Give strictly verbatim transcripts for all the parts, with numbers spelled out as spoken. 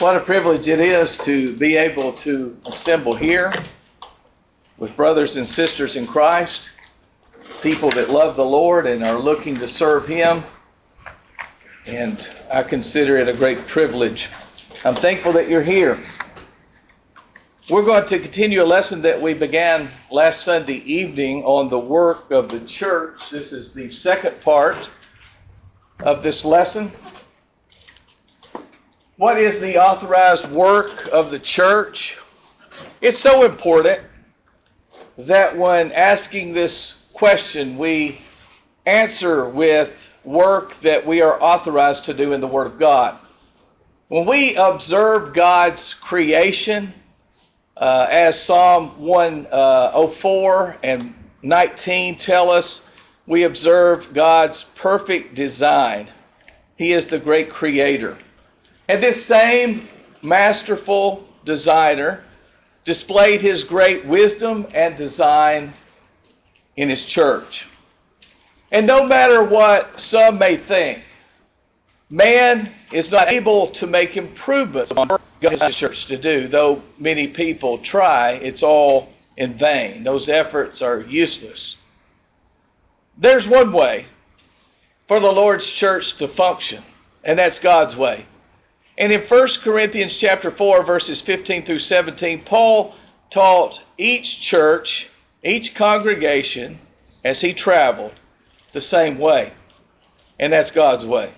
What a privilege it is to be able to assemble here with brothers and sisters in Christ, people that love the Lord and are looking to serve Him. And I consider it a great privilege. I'm thankful that you're here. We're going to continue a lesson that we began last Sunday evening on the work of the church. This is the second part of this lesson. What is the authorized work of the church? It's so important that when asking this question, we answer with work that we are authorized to do in the Word of God. When we observe God's creation, uh, as Psalm one oh four and nineteen tell us, we observe God's perfect design. He is the great creator. And this same masterful designer displayed his great wisdom and design in his church. And no matter what some may think, man is not able to make improvements on God's church to do. Though many people try, it's all in vain. Those efforts are useless. There's one way for the Lord's church to function, and that's God's way. And in First Corinthians chapter four, verses fifteen through seventeen, Paul taught each church, each congregation, as he traveled, the same way. And that's God's way.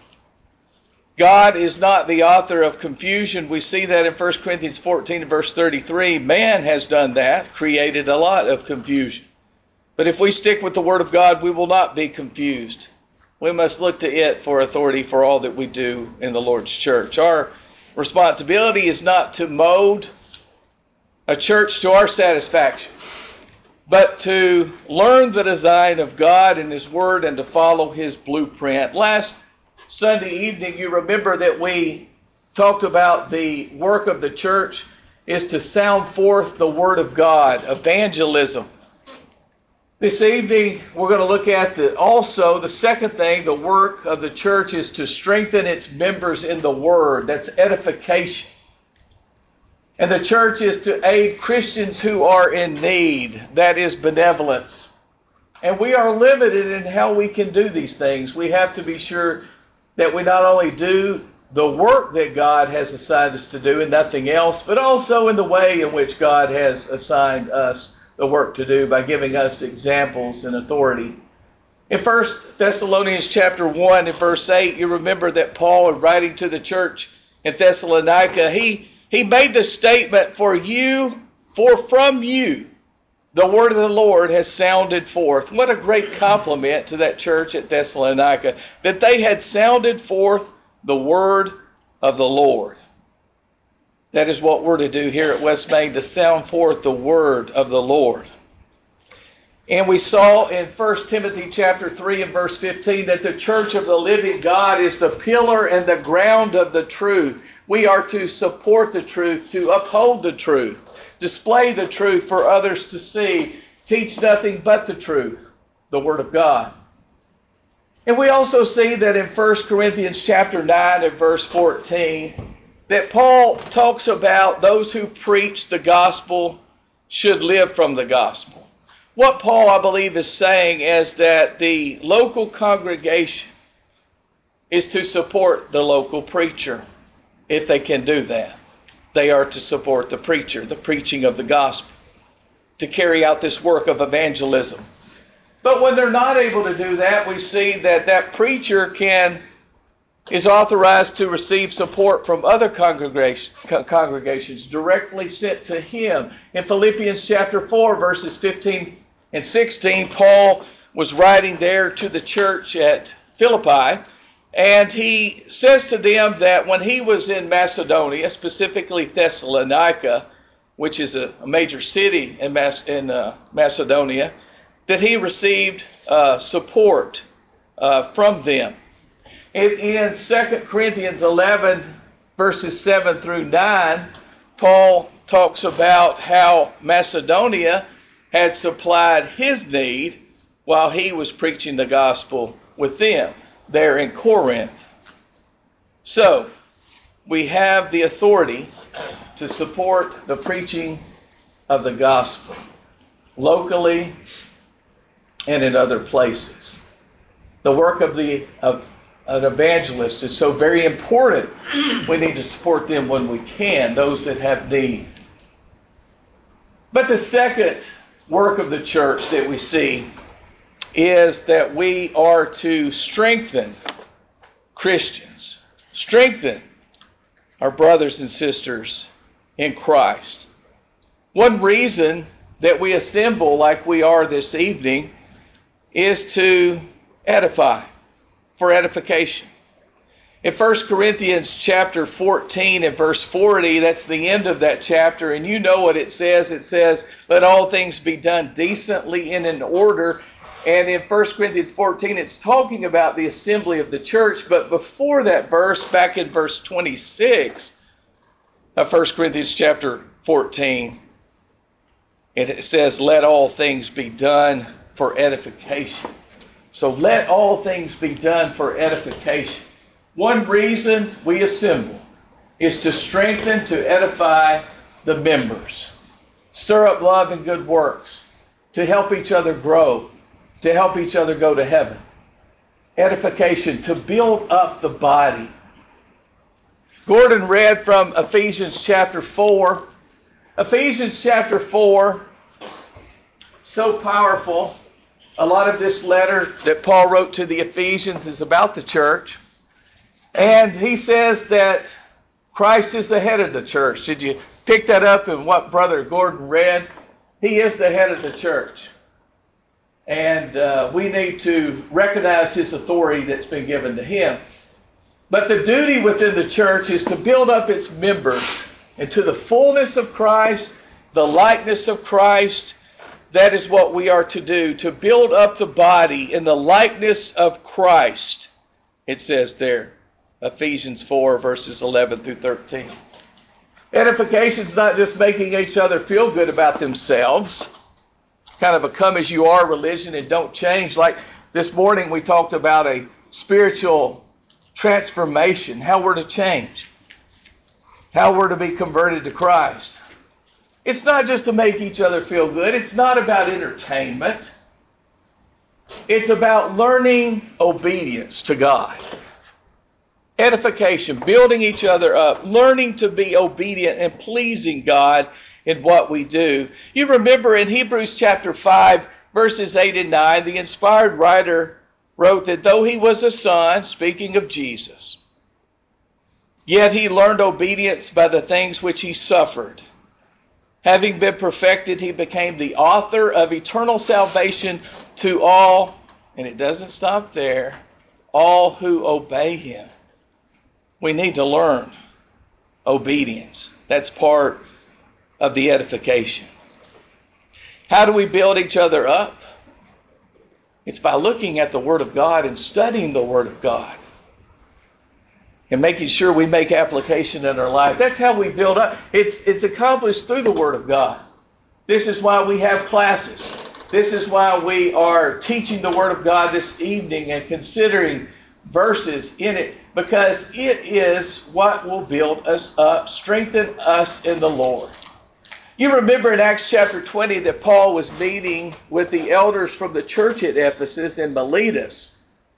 God is not the author of confusion. We see that in First Corinthians fourteen, verse thirty-three. Man has done that, created a lot of confusion. But if we stick with the Word of God, we will not be confused. We must look to it for authority for all that we do in the Lord's church. Our responsibility is not to mold a church to our satisfaction, but to learn the design of God and His Word and to follow His blueprint. Last Sunday evening, you remember that we talked about the work of the church is to sound forth the Word of God, evangelism. This evening, we're going to look at the, also the second thing, the work of the church is to strengthen its members in the Word. That's edification. And the church is to aid Christians who are in need. That is benevolence. And we are limited in how we can do these things. We have to be sure that we not only do the work that God has assigned us to do and nothing else, but also in the way in which God has assigned us the work to do by giving us examples and authority. In First Thessalonians chapter one and verse eight, you remember that Paul, writing to the church in Thessalonica, he, he made the statement, for you, for from you, the word of the Lord has sounded forth. What a great compliment to that church at Thessalonica, that they had sounded forth the word of the Lord. That is what we're to do here at West Main, to sound forth the word of the Lord. And we saw in First Timothy chapter three and verse fifteen that the church of the living God is the pillar and the ground of the truth. We are to support the truth, to uphold the truth, display the truth for others to see, teach nothing but the truth, the word of God. And we also see that in First Corinthians chapter nine and verse fourteen, that Paul talks about those who preach the gospel should live from the gospel. What Paul, I believe, is saying is that the local congregation is to support the local preacher, if they can do that. They are to support the preacher, the preaching of the gospel, to carry out this work of evangelism. But when they're not able to do that, we see that that preacher can is authorized to receive support from other congregation, congregations directly sent to him. In Philippians chapter four, verses fifteen and sixteen, Paul was writing there to the church at Philippi, and he says to them that when he was in Macedonia, specifically Thessalonica, which is a major city in, Mas- in uh, Macedonia, that he received uh, support uh, from them. In, in Second Corinthians eleven, verses seven through nine, Paul talks about how Macedonia had supplied his need while he was preaching the gospel with them there in Corinth. So, we have the authority to support the preaching of the gospel locally and in other places. The work of the of an evangelist is so very important. We need to support them when we can, those that have need. But the second work of the church that we see is that we are to strengthen Christians, strengthen our brothers and sisters in Christ. One reason that we assemble like we are this evening is to edify, for edification. In First Corinthians chapter fourteen and verse forty, that's the end of that chapter, and you know what it says. It says, let all things be done decently and in order. And in First Corinthians fourteen, it's talking about the assembly of the church. But before that verse, back in verse twenty-six of First Corinthians chapter fourteen, it says, let all things be done for edification. So let all things be done for edification. One reason we assemble is to strengthen, to edify the members. Stir up love and good works, to help each other grow, to help each other go to heaven. Edification, to build up the body. Gordon read from Ephesians chapter four. Ephesians chapter four, so powerful. A lot of this letter that Paul wrote to the Ephesians is about the church. And he says that Christ is the head of the church. Did you pick that up in what Brother Gordon read? He is the head of the church. And uh, we need to recognize his authority that's been given to him. But the duty within the church is to build up its members into the fullness of Christ, the likeness of Christ. That is what we are to do, to build up the body in the likeness of Christ. It says there, Ephesians four, verses eleven through thirteen. Edification is not just making each other feel good about themselves, kind of a come-as-you-are religion and don't change. Like this morning we talked about a spiritual transformation, how we're to change, how we're to be converted to Christ. It's not just to make each other feel good. It's not about entertainment. It's about learning obedience to God. Edification, building each other up, learning to be obedient and pleasing God in what we do. You remember in Hebrews chapter five, verses eight and nine, the inspired writer wrote that though he was a son, speaking of Jesus, yet he learned obedience by the things which he suffered. Having been perfected, he became the author of eternal salvation to all, and it doesn't stop there, all who obey him. We need to learn obedience. That's part of the edification. How do we build each other up? It's by looking at the Word of God and studying the Word of God and making sure we make application in our life. That's how we build up. It's, it's accomplished through the Word of God. This is why we have classes. This is why we are teaching the Word of God this evening and considering verses in it, because it is what will build us up, strengthen us in the Lord. You remember in Acts chapter twenty that Paul was meeting with the elders from the church at Ephesus in Miletus.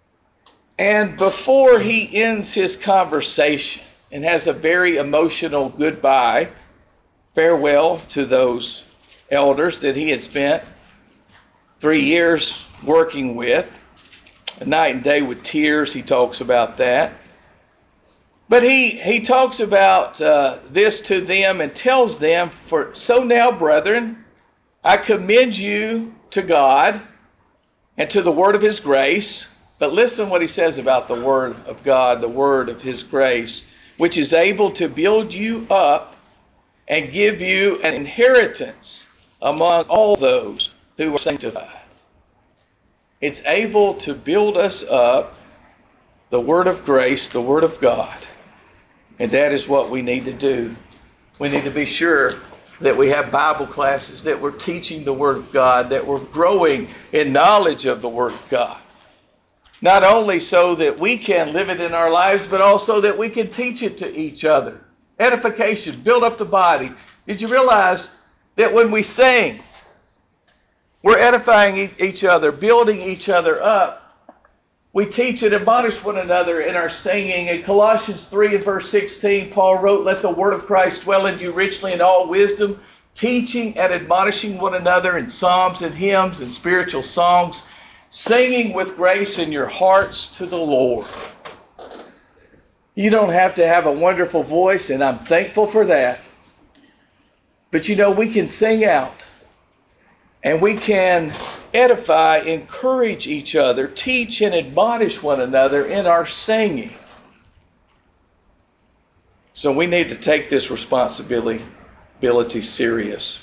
And before he ends his conversation and has a very emotional goodbye, farewell to those elders that he had spent three years working with, a night and day with tears, he talks about that. But he, he talks about uh, this to them and tells them, "For so now, brethren, I commend you to God and to the word of his grace." But listen what he says about the word of God, the word of his grace, which is able to build you up and give you an inheritance among all those who are sanctified. It's able to build us up, the word of grace, the word of God. And that is what we need to do. We need to be sure that we have Bible classes, that we're teaching the word of God, that we're growing in knowledge of the word of God. Not only so that we can live it in our lives, but also that we can teach it to each other. Edification, build up the body. Did you realize that when we sing, we're edifying each other, building each other up? We teach and admonish one another in our singing. In Colossians three and verse sixteen, Paul wrote, "Let the word of Christ dwell in you richly in all wisdom, teaching and admonishing one another in psalms and hymns and spiritual songs, singing with grace in your hearts to the Lord." You don't have to have a wonderful voice, and I'm thankful for that. But you know, we can sing out, and we can edify, encourage each other, teach and admonish one another in our singing. So we need to take this responsibility serious.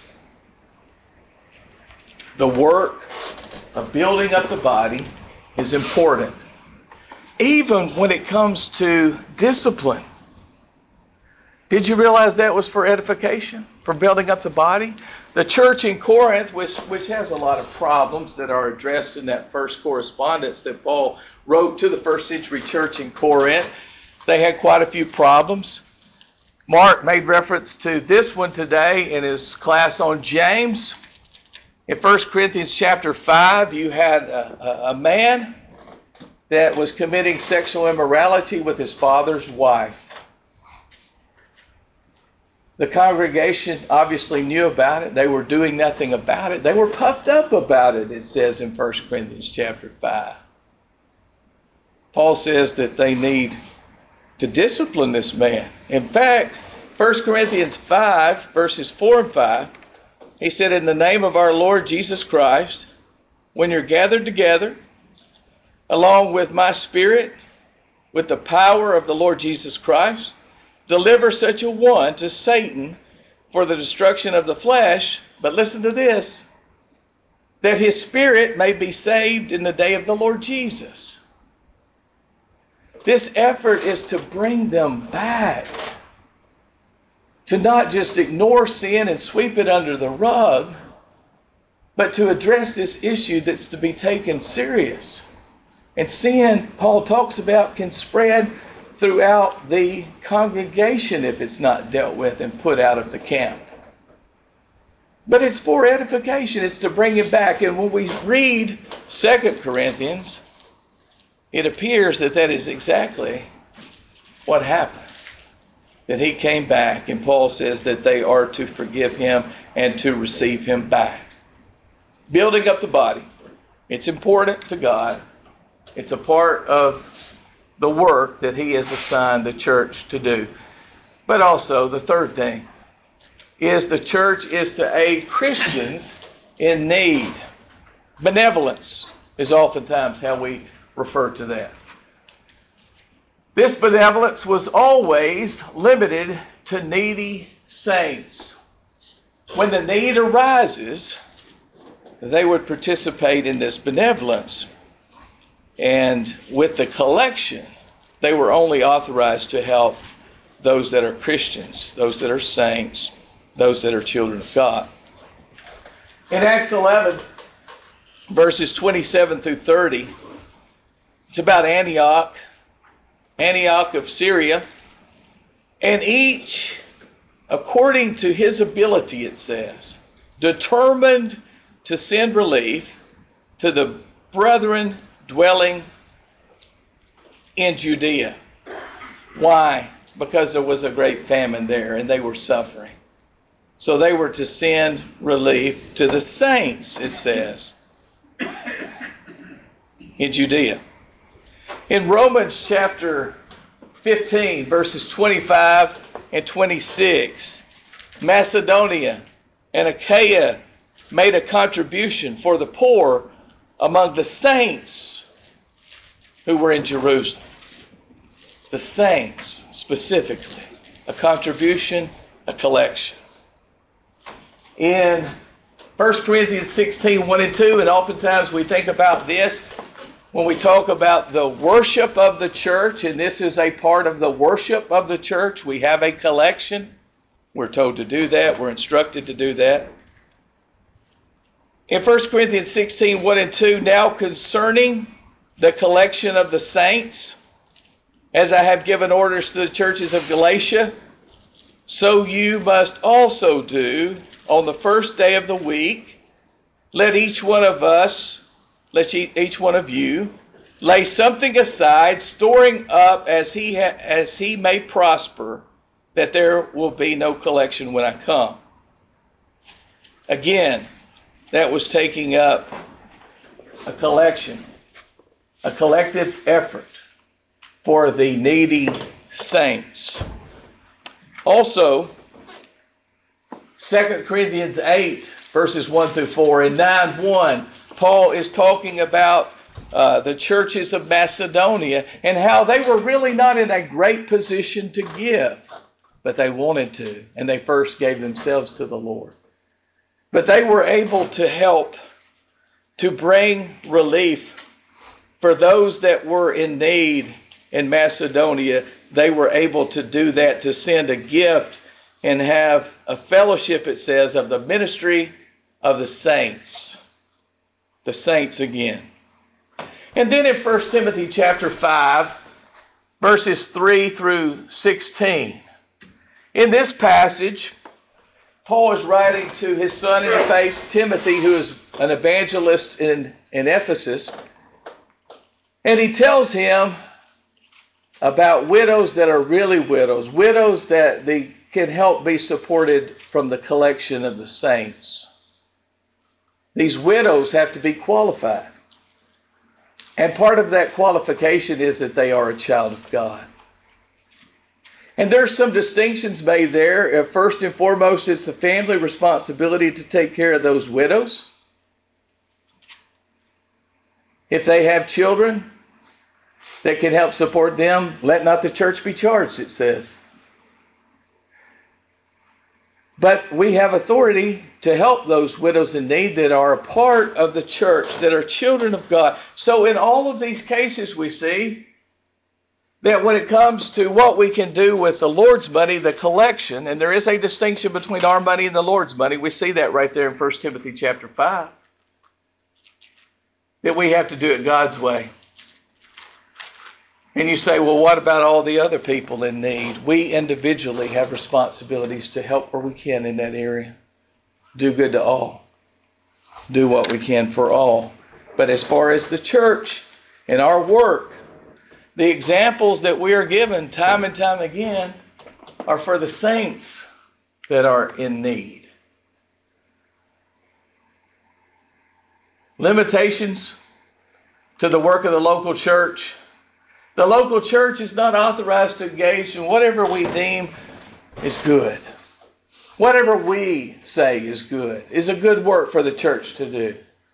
The work of building up the body is important, even when it comes to discipline. Did you realize that was for edification, for building up the body? The church in Corinth, which, which has a lot of problems that are addressed in that first correspondence that Paul wrote to the first century church in Corinth, they had quite a few problems. Mark made reference to this one today in his class on James. In First Corinthians chapter five, you had a, a, a man that was committing sexual immorality with his father's wife. The congregation obviously knew about it. They were doing nothing about it. They were puffed up about it, it says in First Corinthians chapter five. Paul says that they need to discipline this man. In fact, First Corinthians five, verses four and five, he said, "In the name of our Lord Jesus Christ, when you're gathered together, along with my spirit, with the power of the Lord Jesus Christ, deliver such a one to Satan for the destruction of the flesh," but listen to this, "that his spirit may be saved in the day of the Lord Jesus." This effort is to bring them back, to not just ignore sin and sweep it under the rug, but to address this issue that's to be taken serious. And sin, Paul talks about, can spread throughout the congregation if it's not dealt with and put out of the camp. But it's for edification. It's to bring it back. And when we read Second Corinthians, it appears that that is exactly what happened. That he came back, and Paul says that they are to forgive him and to receive him back. Building up the body. It's important to God. It's a part of the work that he has assigned the church to do. But also, the third thing is the church is to aid Christians in need. Benevolence is oftentimes how we refer to that. This benevolence was always limited to needy saints. When the need arises, they would participate in this benevolence. And with the collection, they were only authorized to help those that are Christians, those that are saints, those that are children of God. In Acts eleven, verses twenty-seven through thirty, it's about Antioch, Antioch of Syria, and each, according to his ability, it says, determined to send relief to the brethren dwelling in Judea. Why? Because there was a great famine there and they were suffering. So they were to send relief to the saints, it says, in Judea. In Romans chapter fifteen, verses twenty-five and twenty-six, Macedonia and Achaia made a contribution for the poor among the saints who were in Jerusalem. The saints, specifically. A contribution, a collection. In First Corinthians sixteen, one and two, and oftentimes we think about this when we talk about the worship of the church, and this is a part of the worship of the church. We have a collection. We're told to do that. We're instructed to do that. In First Corinthians sixteen, one and two, now concerning the collection of the saints, as I have given orders to the churches of Galatia, so you must also do on the first day of the week. Let each one of us, let each one of you, lay something aside, storing up as he ha- as he may prosper, that there will be no collection when I come. Again, that was taking up a collection, a collective effort for the needy saints. Also, Second Corinthians eight, verses one through four, and nine one, Paul is talking about uh, the churches of Macedonia and how they were really not in a great position to give, but they wanted to, and they first gave themselves to the Lord. But they were able to help to bring relief for those that were in need in Macedonia. They were able to do that, to send a gift and have a fellowship, it says, of the ministry of the saints. The saints again. And then in First Timothy chapter five, verses three through sixteen. In this passage, Paul is writing to his son in the faith, Timothy, who is an evangelist in, in Ephesus. And he tells him about widows that are really widows, widows that they can help be supported from the collection of the saints. These widows have to be qualified. And part of that qualification is that they are a child of God. And there's some distinctions made there. First and foremost, it's the family responsibility to take care of those widows. If they have children that can help support them, let not the church be charged, it says. But we have authority to help those widows in need that are a part of the church, that are children of God. So in all of these cases we see that when it comes to what we can do with the Lord's money, the collection, and there is a distinction between our money and the Lord's money. We see that right there in First Timothy chapter five. That we have to do it God's way. And you say, well, what about all the other people in need? We individually have responsibilities to help where we can in that area. Do good to all. Do what we can for all. But as far as the church and our work, the examples that we are given time and time again are for the saints that are in need. Limitations to the work of the local church. The local church is not authorized to engage in whatever we deem is good. Whatever we say is good, is a good work for the church to do.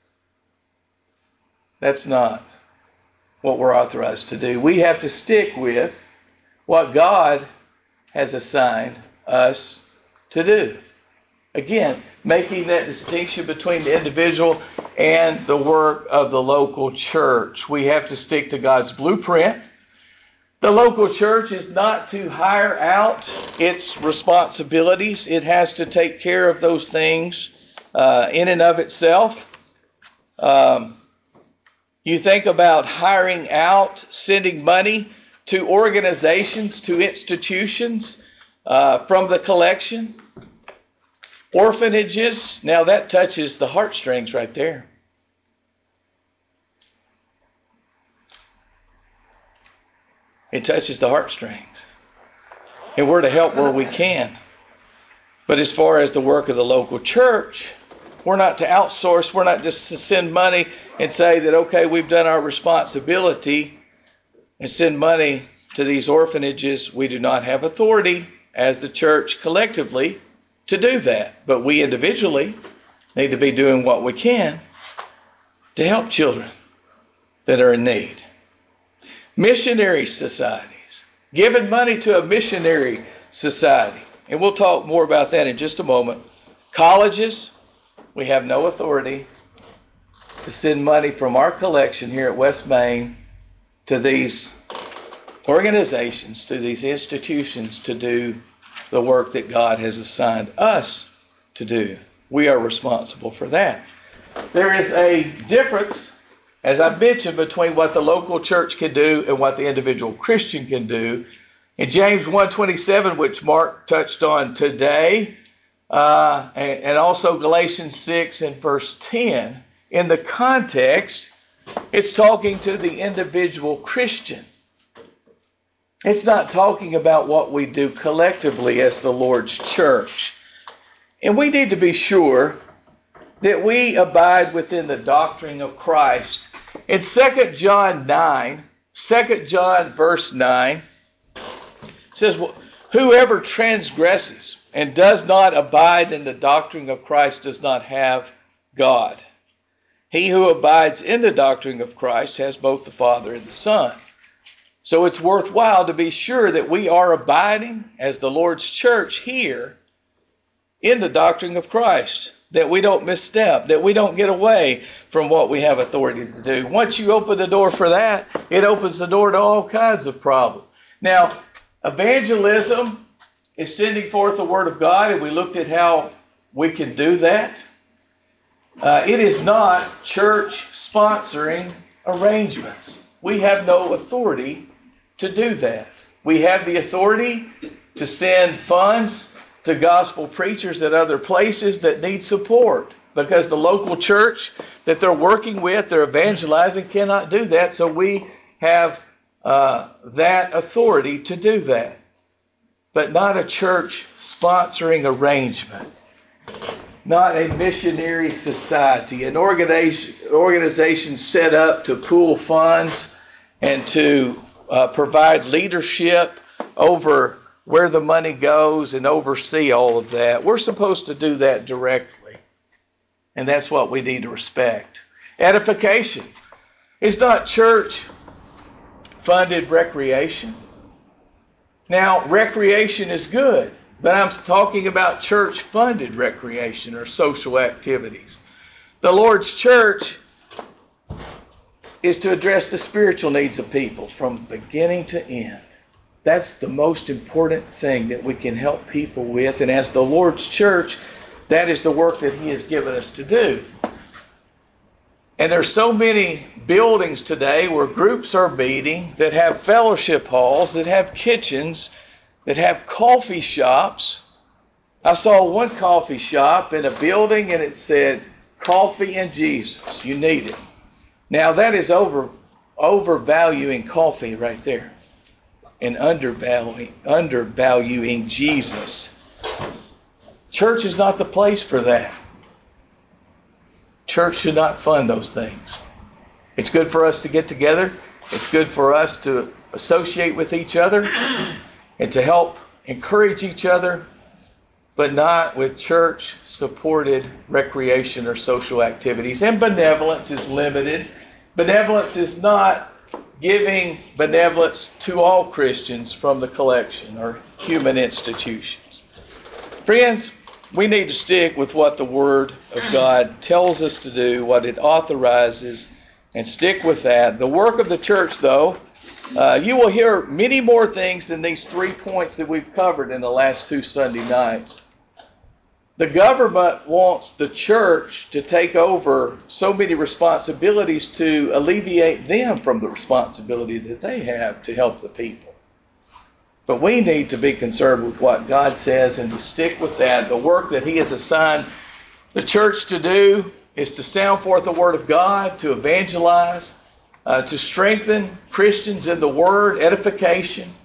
That's not what we're authorized to do. We have to stick with what God has assigned us to do. Again, making that distinction between the individual and the work of the local church. We have to stick to God's blueprint. The local church is not to hire out its responsibilities. It has to take care of those things uh, in and of itself. Um, you think about hiring out, sending money to organizations, to institutions uh, from the collection. Orphanages, now that touches the heartstrings right there. It touches the heartstrings. And we're to help where we can. But as far as the work of the local church, we're not to outsource. We're not just to send money and say that, okay, we've done our responsibility and send money to these orphanages. We do not have authority as the church collectively to do that. But we individually need to be doing what we can to help children that are in need. Missionary societies. Giving money to a missionary society. And we'll talk more about that in just a moment. Colleges, we have no authority to send money from our collection here at West Main to these organizations, to these institutions to do the work that God has assigned us to do. We are responsible for that. There is a difference as I mentioned, between what the local church can do and what the individual Christian can do. In James one twenty-seven, which Mark touched on today, uh, and, and also Galatians six and verse ten, in the context, it's talking to the individual Christian. It's not talking about what we do collectively as the Lord's church. And we need to be sure that we abide within the doctrine of Christ. In Second John nine, Second John verse nine, it says, whoever transgresses and does not abide in the doctrine of Christ does not have God. He who abides in the doctrine of Christ has both the Father and the Son. So it's worthwhile to be sure that we are abiding as the Lord's church here in the doctrine of Christ, that we don't misstep, that we don't get away from what we have authority to do. Once you open the door for that, it opens the door to all kinds of problems. Now, evangelism is sending forth the Word of God, and we looked at how we can do that. Uh, it is not church sponsoring arrangements. We have no authority to do that. We have the authority to send funds to gospel preachers at other places that need support, because the local church that they're working with, they're evangelizing, cannot do that. So we have uh, that authority to do that, but not a church sponsoring arrangement, not a missionary society, an organization, organization set up to pool funds and to uh, provide leadership over where the money goes and oversee all of that. We're supposed to do that directly, and that's what we need to respect. Edification is not church-funded recreation. Now, recreation is good, but I'm talking about church-funded recreation or social activities. The Lord's church is to address the spiritual needs of people from beginning to end. That's the most important thing that we can help people with. And as the Lord's church, that is the work that He has given us to do. And there's so many buildings today where groups are meeting that have fellowship halls, that have kitchens, that have coffee shops. I saw one coffee shop in a building and it said, "Coffee and Jesus, you need it." Now that is over overvaluing coffee right there, and undervaluing, undervaluing Jesus. Church is not the place for that. Church should not fund those things. It's good for us to get together. It's good for us to associate with each other and to help encourage each other, but not with church-supported recreation or social activities. And benevolence is limited. Benevolence is not giving benevolence to all Christians from the collection or human institutions. Friends, we need to stick with what the Word of God tells us to do, what it authorizes, and stick with that. The work of the church, though, uh, you will hear many more things than these three points that we've covered in the last two Sunday nights. The government wants the church to take over so many responsibilities to alleviate them from the responsibility that they have to help the people. But we need to be concerned with what God says and to stick with that. The work that He has assigned the church to do is to sound forth the Word of God, to evangelize, uh, to strengthen Christians in the Word, edification,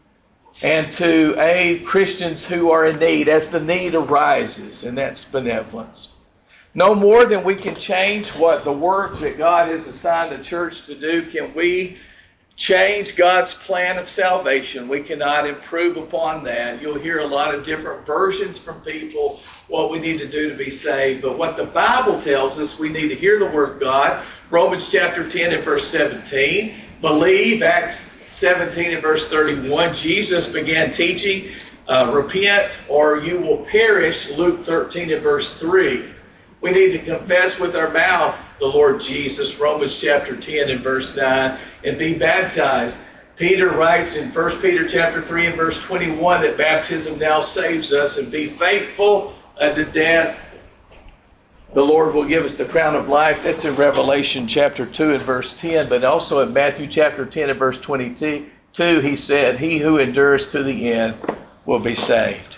and to aid Christians who are in need as the need arises, and that's benevolence. No more than we can change what the work that God has assigned the church to do can we change God's plan of salvation. We cannot improve upon that. You'll hear a lot of different versions from people what we need to do to be saved. But what the Bible tells us, we need to hear the Word of God. Romans chapter ten and verse seventeen. Believe, Acts seventeen and verse thirty-one. Jesus began teaching, uh, repent or you will perish, Luke thirteen and verse three. We need to confess with our mouth the Lord Jesus, Romans chapter ten and verse nine, and be baptized. Peter writes in First Peter chapter three and verse twenty-one that baptism now saves us, and be faithful unto death, the Lord will give us the crown of life. That's in Revelation chapter two and verse ten, but also in Matthew chapter ten and verse twenty-two, he said, he who endures to the end will be saved.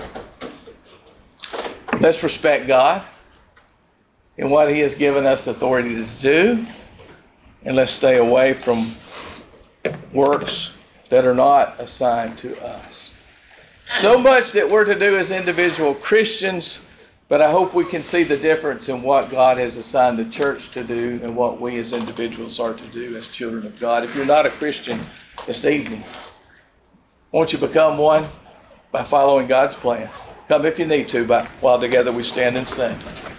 Let's respect God and what he has given us authority to do, and let's stay away from works that are not assigned to us. So much that we're to do as individual Christians, but I hope we can see the difference in what God has assigned the church to do and what we as individuals are to do as children of God. If you're not a Christian this evening, won't you become one by following God's plan? Come if you need to, but while together we stand and sing.